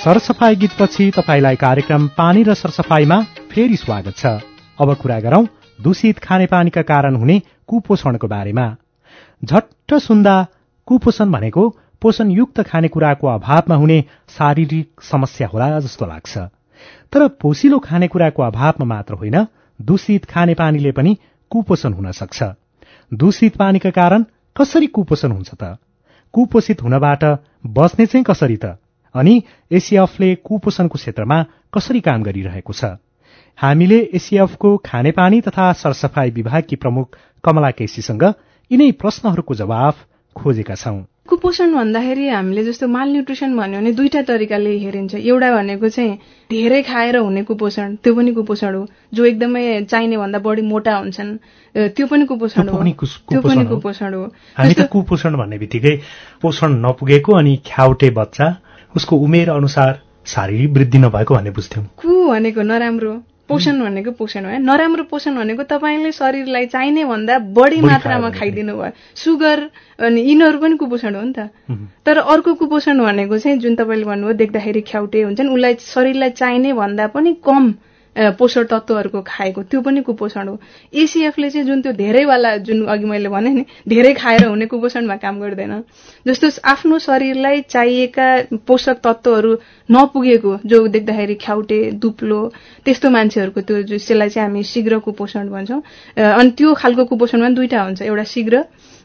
सरसफाई गीतपछि तपाईलाई कार्यक्रम पानी र सरसफाईमा फेरि स्वागत छ। अब कुरा गरौं दूषित खानेपानीका कारण हुने कुपोषणको बारेमा। झट्ट सुन्दा कुपोषण भनेको पोषणयुक्त खानेकुराको अभावमा हुने शारीरिक समस्या होला जस्तो लाग्छ। तर पोषिलो खानेकुराको अभावमा मात्र होइन, दूषित खानेपानीले पनि कुपोषण हुन सक्छ। दूषित पानीका कारण कसरी कुपोषण हुन्छ त? कुपोषित हुनबाट बच्ने चाहिँ कसरी त? अनि एसिएफले कुपोषणको क्षेत्रमा कसरी काम गरिरहेको छ? हामीले एसिएफको खानेपानी तथा सरसफाई विभागकी प्रमुख कमला केसीसँग यिनै प्रश्नहरूको जवाफ खोजेका छौं। कुपोषण भन्दाखेरि हामीले जस्तो मालन्युट्रिसन भन्यो भने दुईटा तरिकाले हेरिन्छ। एउटा भनेको चाहिँ धेरै खाएर हुने कुपोषण, त्यो पनि कुपोषण हो। जो एकदमै चाहिने भन्दा बढी मोटा हुन्छन्, त्यो पनि कुपोषण हो। त्यो पनि कुपोषण हो। हामी त कुपोषण भन्ने बित्तिकै पोषण नपुगेको अनि ख्याउटे बच्चा, उसको उमेर अनुसार शारीरिक वृद्धि नभएको भन्ने बुझ्थ्यौं। कु भनेको नराम्रो, पोषण भनेको पोषण हो। नराम्रो पोषण भनेको तपाईले शरीरलाई चाहिने भन्दा बढी मात्रामा खाइदिनु भयो। सुगर अनि यिनीहरू पनि कुपोषण हो नि त। तर अर्को कुपोषण भनेको चाहिँ जुन तपाईले भन्नुभयो देख्दाखेरि ख्याउटे हुन्छन्, उसलाई शरीरलाई चाहिने भन्दा पनि कम पोषण तत्त्वहरूको खाएको, त्यो पनि कुपोषण हो। एसिएफले चाहिँ जुन त्यो धेरैवाला, जुन अघि मैले भने नि धेरै खाएर हुने कुपोषणमा काम गर्दैन। जस्तो आफ्नो शरीरलाई चाहिएका पोषक तत्त्वहरू नपुगेको, जो देख्दाखेरि ख्याउटे, दुप्लो, त्यस्तो मान्छेहरूको त्यो त्यसलाई चाहिँ हामी शीघ्र कुपोषण भन्छौँ। अनि त्यो खालको कुपोषणमा दुईटा हुन्छ, एउटा शीघ्र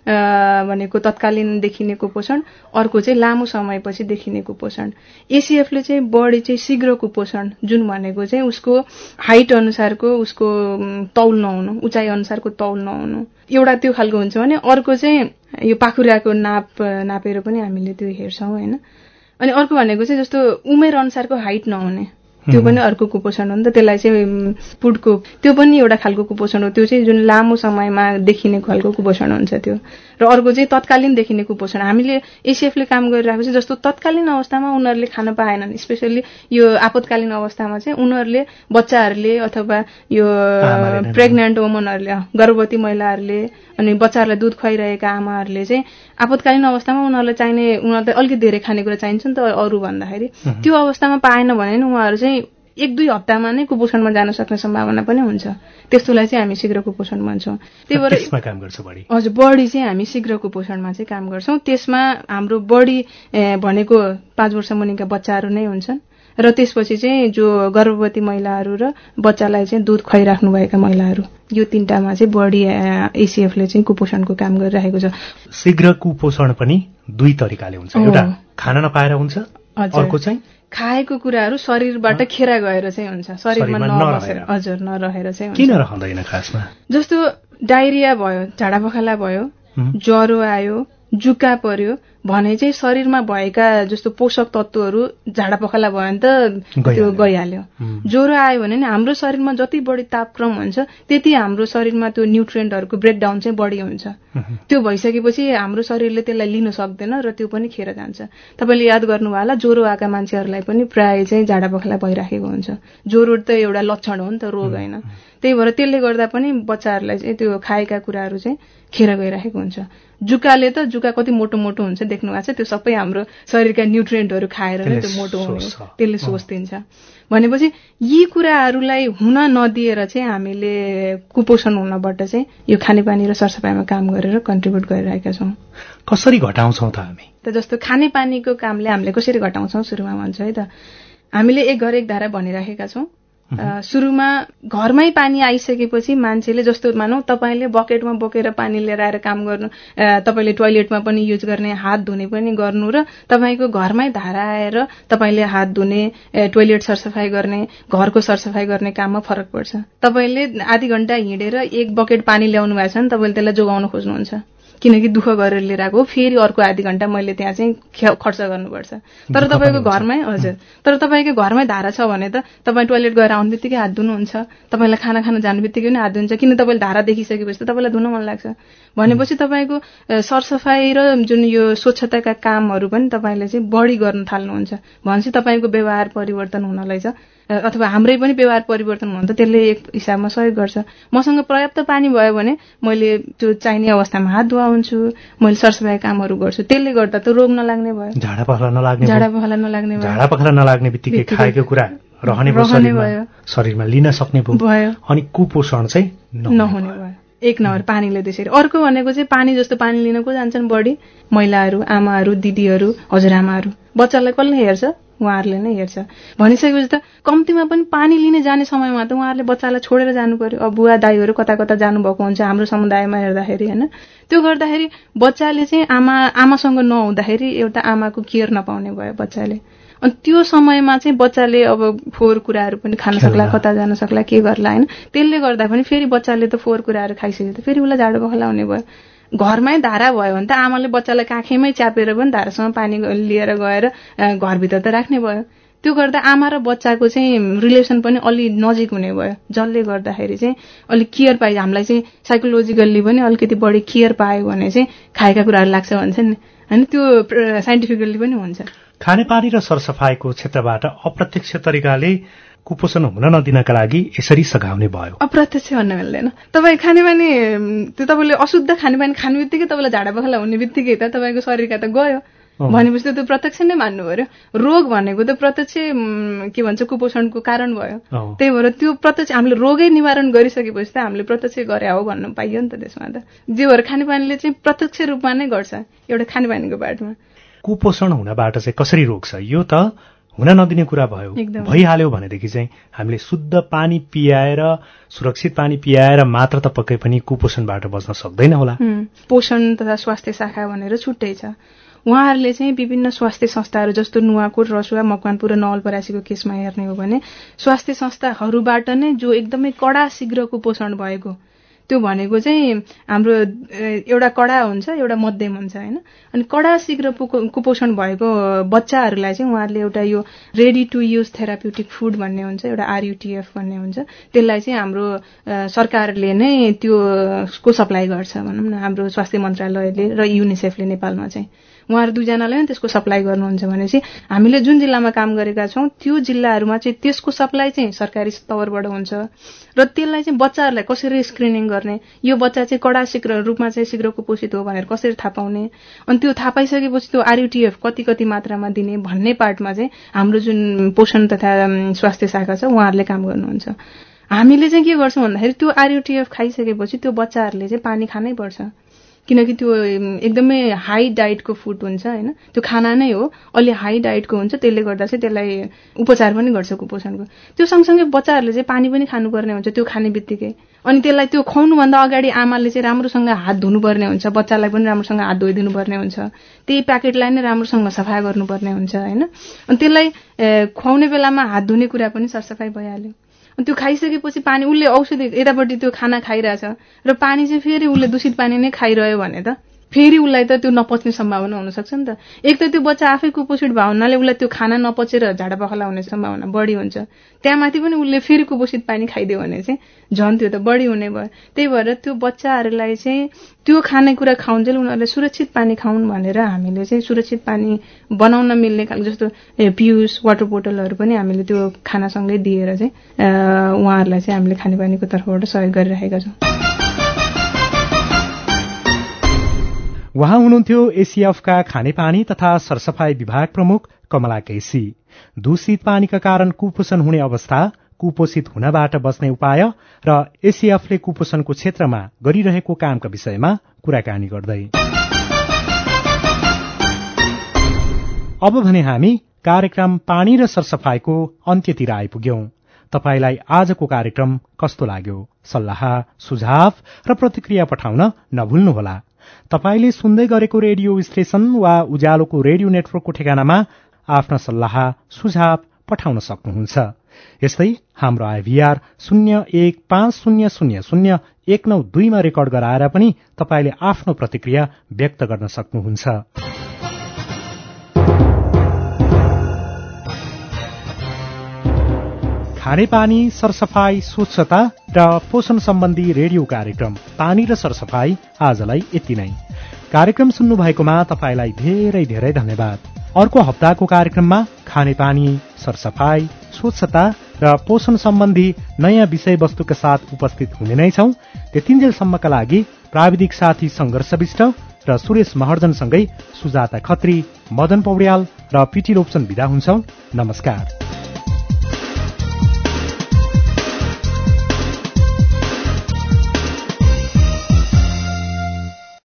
भनेको तत्कालीन देखिने कुपोषण, अर्को चाहिँ लामो समयपछि देखिने कुपोषण। एसिएफले चाहिँ बढी चाहिँ शीघ्र कुपोषण जुन भनेको चाहिँ उसको हाइट अनुसारको उसको तौल नहुनु, उचाइ अनुसारको तौल नहुनु, एउटा त्यो खालको हुन्छ भने अर्को चाहिँ यो पाखुराको नापेर पनि हामीले त्यो हेर्छौँ होइन। अनि अर्को भनेको चाहिँ जस्तो उमेर अनुसारको हाइट नहुने, त्यो पनि अर्को कुपोषण हो नि त। त्यसलाई चाहिँ फुडको त्यो पनि एउटा खालको कुपोषण हो। त्यो चाहिँ जुन लामो समयमा देखिने खालको कुपोषण हुन्छ त्यो। र अर्को चाहिँ तत्कालीन देखिने कुपोषण। हामीले एसिएफले काम गरिरहेको छ जस्तो तत्कालीन अवस्थामा उनीहरूले खान पाएनन्, स्पेसल्ली यो आपतकालीन अवस्थामा चाहिँ उनीहरूले बच्चाहरूले अथवा यो प्रेग्नेन्ट वुमनहरूले, गर्भवती महिलाहरूले अनि बच्चाहरूलाई दूध खुवाइरहेका आमाहरूले चाहिँ आपतकालीन अवस्थामा उनीहरूलाई चाहिने, उनीहरूलाई अलिकति धेरै खानेकुरा चाहिन्छ नि त अरू भन्दाखेरि, त्यो अवस्थामा पाएन भने नि उहाँहरू चाहिँ 1-2 हप्तामा नै कुपोषणमा जान सक्ने सम्भावना पनि हुन्छ। त्यस्तोलाई चाहिँ हामी शीघ्र कुपोषण भन्छौँ। त्यही भएर त्यसमा काम गर्छ बढी। हजुर, बढी चाहिँ हामी शीघ्र कुपोषणमा चाहिँ काम गर्छौँ। त्यसमा हाम्रो बढी भनेको 5 वर्ष मुनिका बच्चाहरू नै हुन्छन् र त्यसपछि चाहिँ जो गर्भवती महिलाहरू र बच्चालाई चाहिँ दूध खुवाइराख्नु भएका महिलाहरू, यो तीनटामा चाहिँ बढी एसिएफले चाहिँ कुपोषणको काम गरिरहेको छ। शीघ्र कुपोषण पनि दुई तरिकाले हुन्छ। एउटा खान नपाएर हुन्छ, अर्को चाहिँ खाएको कुराहरू शरीरबाट खेरा गएर चाहिँ हुन्छ, शरीरमा नबसेर। हजुर, नरहेर चाहिँ हुन्छ। किन रहँदैन खासमा? जस्तो डायरिया भयो, झाडा पखाला भयो, ज्वरो आयो, जुका पर्यो भने चाहिँ शरीरमा भएका जस्तो पोषक तत्त्वहरू झाडा पखाला भयो भने त त्यो गइहाल्यो। ज्वरो आयो भने नि हाम्रो शरीरमा जति बढी तापक्रम हुन्छ त्यति हाम्रो शरीरमा त्यो न्युट्रिएन्टहरूको ब्रेकडाउन चाहिँ बढी हुन्छ। त्यो भइसकेपछि हाम्रो शरीरले त्यसलाई लिन सक्दैन र त्यो पनि खेर जान्छ। तपाईँले याद गर्नुभयो होला, ज्वरो आएका मान्छेहरूलाई पनि प्राय चाहिँ झाडा पखाला भइराखेको हुन्छ। ज्वरो त एउटा लक्षण हो नि त, रोग होइन। त्यही भएर त्यसले गर्दा पनि बच्चाहरूलाई चाहिँ त्यो खाएका कुराहरू चाहिँ खेर गइराखेको हुन्छ। जुकाले त जुका कति मोटो मोटो हुन्छ देख्नु भएको छ, त्यो सबै हाम्रो शरीरका न्युट्रिएन्टहरू खाएर नै त्यो मोटो हुने, त्यसले सोच दिन्छ। भनेपछि यी कुराहरूलाई हुन नदिएर चाहिँ हामीले कुपोषण हुनबाट चाहिँ यो खानेपानी र सरसफाइमा काम गरेर कन्ट्रिब्युट गरिरहेका छौँ। कसरी घटाउँछौँ त हामी? त जस्तो खानेपानीको कामले हामीले कसरी घटाउँछौँ सुरुमा भन्छु है त। हामीले एक घर एक धारा भनिराखेका छौँ। सुरुमा घरमै पानी आइसकेपछि मान्छेले, जस्तो मानौ तपाईँले बकेटमा बोकेर पानी लिएर आएर काम गर्नु, तपाईँले टोयलेटमा पनि युज गर्ने, हात धुने पनि गर्नु, र तपाईँको घरमै धारा आएर तपाईँले हात धुने, टोयलेट सरसफाइ गर्ने, घरको सरसफाइ गर्ने काममा फरक पर्छ। तपाईँले आधी घण्टा हिँडेर 1 बकेट पानी ल्याउनु भएको छ भने तपाईँले त्यसलाई जोगाउन खोज्नुहुन्छ, किनकि दुःख गरेर लिएर आएको, फेरि अर्को आधी घण्टा मैले त्यहाँ चाहिँ खर्च गर्नुपर्छ। तर तपाईँको घरमै, हजुर, तर तपाईँको घरमै धारा छ भने त तपाईँ टोयलेट गएर आउनु बित्तिकै हात धुनुहुन्छ, तपाईँलाई खाना जानु बित्तिकै पनि हात धुन्छ, किन तपाईँले धारा देखिसकेपछि त तपाईँलाई धुन मन लाग्छ। भनेपछि तपाईँको सरसफाइ र जुन यो स्वच्छताका कामहरू पनि तपाईँले चाहिँ बढी गर्न थाल्नुहुन्छ भनेपछि तपाईँको व्यवहार परिवर्तन हुनलाई छ। अथवा हाम्रै पनि व्यवहार परिवर्तन हुन त त्यसले एक हिसाबमा सहयोग गर्छ। मसँग पर्याप्त पानी भयो भने मैले त्यो चाहिने अवस्थामा हात धुवाउँछु, मैले सरसफाइ कामहरू गर्छु, त्यसले गर्दा त रोग नलाग्ने भयो, झाडा पखाला नलाग्ने बित्तिकै खाएको कुरा रहने भयो, शरीरमा लिन सक्ने भयो, अनि कुपोषण चाहिँ नहुने भयो। एक नम्बर पानीले त्यसरी। अर्को भनेको चाहिँ पानी जस्तो पानी लिन को जान्छन् बढी महिलाहरू, आमाहरू, दिदीहरू, हजुरआमाहरू। बच्चालाई कसले हेर्छ? उहाँहरूले नै हेर्छ। भनिसकेपछि त कम्तीमा पनि पानी लिने जाने समयमा त उहाँहरूले बच्चालाई छोडेर जानु पर्यो। अब बुवा दाइहरू कता कता जानुभएको हुन्छ हाम्रो समुदायमा हेर्दाखेरि होइन। त्यो गर्दाखेरि बच्चाले चाहिँ आमासँग नहुँदाखेरि एउटा आमाको केयर नपाउने भयो बच्चाले। अनि त्यो समयमा चाहिँ बच्चाले अब फोहोर कुराहरू पनि खान सक्ला, कता जान सक्ला, के गर्ला होइन। त्यसले गर्दा पनि फेरि बच्चाले त फोहोर कुराहरू खाइसक्यो त फेरि उसलाई झाडो पखाला हुने भयो। घरमै धारा भयो भने त आमाले बच्चालाई काखैमै च्यापेर पनि धारासँग पानी लिएर गएर घरभित्र त राख्ने भयो। त्यो गर्दा आमा र बच्चाको चाहिँ रिलेसन पनि अलि नजिक हुने भयो, जसले गर्दाखेरि चाहिँ अलिक केयर पाइ हामीलाई चाहिँ साइकोलोजिकल्ली पनि अलिकति बढी केयर पायो भने चाहिँ खाएका कुराहरू लाग्छ भन्छ नि होइन। त्यो साइन्टिफिकल्ली पनि हुन्छ। खानेपानी र सरसफाइको क्षेत्रबाट अप्रत्यक्ष तरिकाले कुपोषण हुन नदिनका लागि यसरी सघाउने भयो। अप्रत्यक्ष भन्न मिल्दैन। तपाईँ खानेपानी त्यो तपाईँले अशुद्ध खानेपानी खाने बित्तिकै तपाईँलाई झाडा पखाला हुने बित्तिकै त तपाईँको शरीरका त गयो भनेपछि त्यो प्रत्यक्ष नै मान्नु पर्यो। रोग भनेको त प्रत्यक्ष के भन्छ कुपोषणको कारण भयो। त्यही भएर त्यो प्रत्यक्ष हामीले रोगै निवारण गरिसकेपछि त हामीले प्रत्यक्ष गरे हो भन्नु पाइयो नि त त्यसमा त। जे भएर खानेपानीले चाहिँ प्रत्यक्ष रूपमा नै गर्छ एउटा खानेपानीको बाटोमा। कुपोषण हुनबाट चाहिँ कसरी रोक्छ? यो त हुन नदिने कुरा भयो, भइहाल्यो भनेदेखि चाहिँ हामीले शुद्ध पानी पियाएर, सुरक्षित पानी पियाएर मात्र त पक्कै पनि कुपोषणबाट बच्न सक्दैन होला। पोषण तथा स्वास्थ्य शाखा भनेर छुट्टै छ। उहाँहरूले चाहिँ विभिन्न स्वास्थ्य संस्थाहरू जस्तो नुवाकोट, रसुवा, मकवानपुर र नवलपरासीको केसमा हेर्ने हो भने स्वास्थ्य संस्थाहरूबाट नै जो एकदमै कडा शीघ्र कुपोषण भएको त्यो भनेको चाहिँ हाम्रो एउटा कडा हुन्छ, एउटा मध्यम हुन्छ होइन। अनि कडा शीघ्र कुपोषण भएको बच्चाहरूलाई चाहिँ उहाँहरूले एउटा यो ready to use therapeutic food भन्ने हुन्छ, एउटा RUTF भन्ने हुन्छ। त्यसलाई चाहिँ हाम्रो सरकारले नै त्यसको सप्लाई गर्छ भनौँ न, हाम्रो स्वास्थ्य मन्त्रालयले र युनिसेफले नेपालमा चाहिँ उहाँहरू दुईजनाले नै त्यसको सप्लाई गर्नुहुन्छ। भनेपछि हामीले जुन जिल्लामा काम गरेका छौँ त्यो जिल्लाहरूमा चाहिँ त्यसको सप्लाई चाहिँ सरकारी तवरबाट हुन्छ र त्यसलाई चाहिँ बच्चाहरूलाई कसरी स्क्रिनिङ गर्ने, यो बच्चा चाहिँ कडा रूपमा चाहिँ शीघ्र कुपोषित हो भनेर कसरी थाहा पाउने, अनि त्यो थाहा पाइसकेपछि त्यो RUTF कति कति मात्रामा दिने भन्ने पार्टमा चाहिँ हाम्रो जुन पोषण तथा स्वास्थ्य शाखा छ उहाँहरूले काम गर्नुहुन्छ। हामीले चाहिँ के गर्छौँ भन्दाखेरि त्यो RUTF खाइसकेपछि त्यो बच्चाहरूले चाहिँ पानी खानै पर्छ, किनकि त्यो एकदमै हाई डाइटको फुड हुन्छ होइन। त्यो खाना नै हो, अलि हाई डाइटको हुन्छ, त्यसले गर्दा चाहिँ त्यसलाई उपचार पनि गर्छ कुपोषणको। त्यो सँगसँगै बच्चाहरूले चाहिँ पानी पनि खानुपर्ने हुन्छ त्यो खाने बित्तिकै। अनि त्यसलाई त्यो खुवाउनुभन्दा अगाडि आमाले चाहिँ राम्रोसँग हात धुनुपर्ने हुन्छ, बच्चालाई पनि राम्रोसँग हात धोइदिनुपर्ने हुन्छ, त्यही प्याकेटलाई नै राम्रोसँग सफा गर्नुपर्ने हुन्छ होइन। अनि त्यसलाई खुवाउने बेलामा हात धुने कुरा पनि सरसफाइ भइहाल्यो। अनि त्यो खाइसकेपछि पानी उसले औषधि यतापट्टि त्यो खाना खाइरहेछ र पानी चाहिँ फेरि उसले दूषित पानी नै खाइरह्यो भने त फेरि उसलाई त त्यो नपच्ने सम्भावना हुनसक्छ नि त। एक त त्यो बच्चा आफै कुपोषित भयो हुनाले उसलाई त्यो खाना नपचेर झाडा पखाला हुने सम्भावना बढी हुन्छ, त्यहाँमाथि पनि उसले फेरि कुपोषित पानी खाइदियो भने चाहिँ झन् त्यो त बढी हुने भयो। त्यही भएर त्यो बच्चाहरूलाई चाहिँ त्यो खानेकुरा खाउन्जेल उनीहरूले सुरक्षित पानी खाउन् भनेर हामीले चाहिँ सुरक्षित पानी बनाउन मिल्ने खालको जस्तो पियुस वाटर बोटलहरू पनि हामीले त्यो खानासँगै दिएर चाहिँ उहाँहरूलाई चाहिँ हामीले खानेपानीको तर्फबाट सहयोग गरिरहेका छौँ। उहाँ हुनुहुन्थ्यो एसिएफका खानेपानी तथा सरसफाई विभाग प्रमुख कमला केसी। दूषित पानीका कारण कुपोषण हुने अवस्था, कुपोषित हुनबाट बच्ने उपाय र एसिएफले कुपोषणको क्षेत्रमा गरिरहेको कामका विषयमा कुराकानी गर्दै अब भने हामी कार्यक्रम पानी र सरसफाईको अन्त्यतिर आइपुग्यौं। तपाईलाई आजको कार्यक्रम कस्तो लाग्यो? सल्लाह, सुझाव र प्रतिक्रिया पठाउन नभुल्नुहोला। तपाईले सुन्दै गरेको रेडियो स्टेशन वा उज्यालोको रेडियो नेटवर्कको ठेगानामा आफ्ना सल्लाह सुझाव पठाउन सक्नुहुन्छ। यस्तै हाम्रो IVR 0150001992 मा रेकर्ड गराएर पनि तपाईले आफ्नो प्रतिक्रिया व्यक्त गर्न सक्नुहुन्छ। खानेपानी, सरसफाई, स्वच्छता र पोषण सम्बन्धी रेडियो कार्यक्रम पानी र सरसफाई आजलाई यति नै। कार्यक्रम सुन्नुभएकोमा तपाईलाई धेरै धेरै धन्यवाद। अर्को हप्ताको कार्यक्रममा खानेपानी, सरसफाई, स्वच्छता र पोषण सम्बन्धी नयाँ विषयवस्तुका साथ उपस्थित हुने नै छौं। त्यतिन्जेलसम्मका लागि प्राविधिक साथी संघर्ष विष्ट र सुरेश महर्जनसँगै सुजाता खत्री, मदन पौड्याल र पिटी लोप्सन बिदा हुन्छौं। नमस्कार।